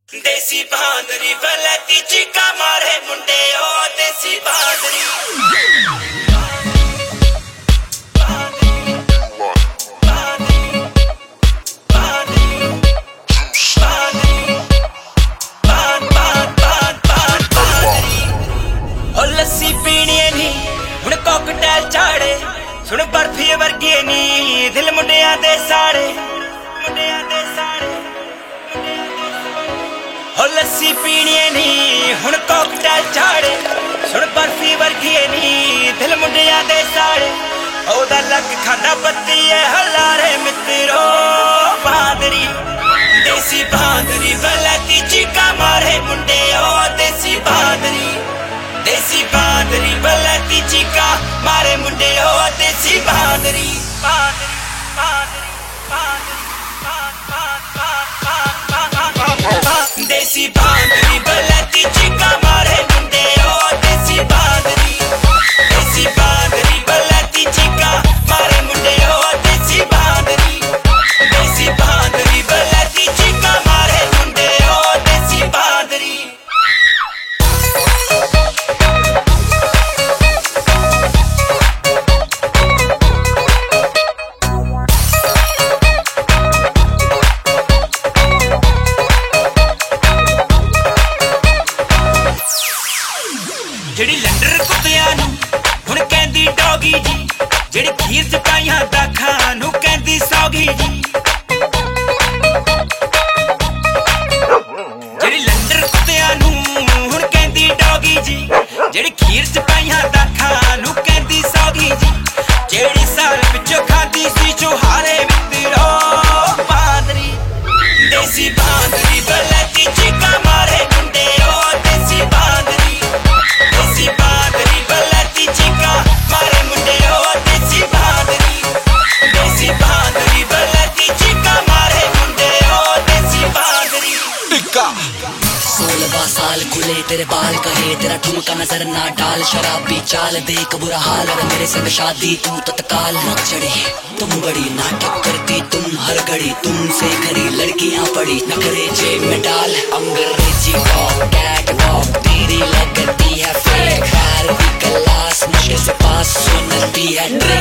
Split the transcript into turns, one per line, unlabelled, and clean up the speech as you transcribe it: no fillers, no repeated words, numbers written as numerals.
देसी बांदरी बलती चिका मारे मुंडे ओ देसी बांदरी लस्सी पीनी नी हुण कॉकटेल चाड़े सुन बर्फी वर्गी नी दिल मुंडिया दे साड़े लस्सी पीनी नी हुण कॉकटेल चाड़े सुन बर्फी वर्गी नी दिल मुंडिया दे साड़े ओदा लक खाना पत्ती है हलारे मित्रो बांदरी देसी बांदरी बलती चिका मारे मुंडे ओ देसी बांदरी बलती चिका मारे मुंडे ओ देसी बांदरी देसी बांदरी बलती चिका मारे मुंडे ओ देसी बांदरी बलती चिका मारे मुंडे ओ देसी बांदरी बलती चिका मारे मुंडे ओ देसी बांदरी जेड़ी लंडर कुत्तियां नू हुण कहंदी डॉगी जी जेड़ी खीर च पाइयां दाखां नू कहंदी सौगी जी जेड़ी लंडर कुत्तियां नू हुण कहंदी डॉगी जी जेड़ी खीर च पाइयां दाखां नू कहंदी सौगी जी जेड़ी साल पिछो खादी सी चुहारे मित्रो बांदरी देसी बांदरी बलती चिका मारे मुंडे ओ देसी बांदरी बलती चिका मारे मुंडे ओ देसी बांदरी बलती चिका मारे मुंडे ओ देसी बांदरी
16 साल खुले तेरे बाल कहे तेरा ठुमका नजर ना डाल शराबी चाल देख बुरा हाल अगर मेरे संग शादी तू तत्काल न चढ़े तुम बड़ी नाटक करती तुम हर घड़ी तुमसे खरी लड़कियां पड़ी नखरे जेब में डाल अंग्रेजी टॉक कैट वॉक तेरी लगती है फेक बारहवीं क्लास मुश्किल से पास सुनती है